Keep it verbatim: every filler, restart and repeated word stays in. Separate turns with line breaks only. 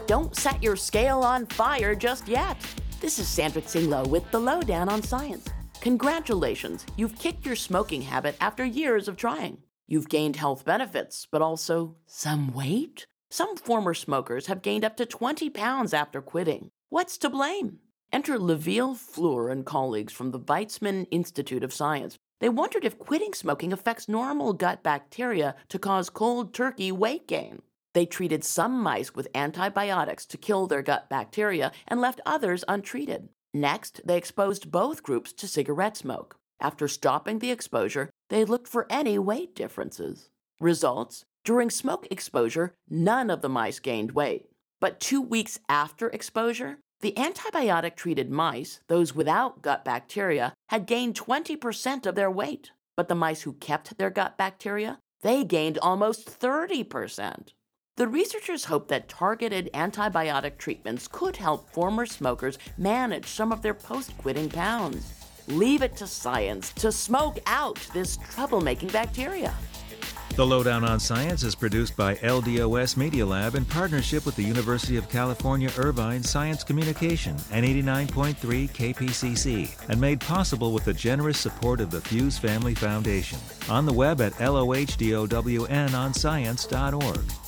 Don't set your scale on fire just yet. This is Sandra Tsinglo with the Lowdown on Science. Congratulations, you've kicked your smoking habit after years of trying. You've gained health benefits, but also some weight? Some former smokers have gained up to twenty pounds after quitting. What's to blame? Enter Leveille Fleur and colleagues from the Weizmann Institute of Science. They wondered if quitting smoking affects normal gut bacteria to cause cold turkey weight gain. They treated some mice with antibiotics to kill their gut bacteria and left others untreated. Next, they exposed both groups to cigarette smoke. After stopping the exposure, they looked for any weight differences. Results? During smoke exposure, none of the mice gained weight. But two weeks after exposure, the antibiotic-treated mice, those without gut bacteria, had gained twenty percent of their weight. But the mice who kept their gut bacteria, they gained almost thirty percent. The researchers hope that targeted antibiotic treatments could help former smokers manage some of their post-quitting pounds. Leave it to science to smoke out this troublemaking bacteria.
The Lowdown on Science is produced by L D O S Media Lab in partnership with the University of California, Irvine Science Communication and eighty-nine point three K P C C, and made possible with the generous support of the Fuse Family Foundation. On the web at lohdowonscience dot org.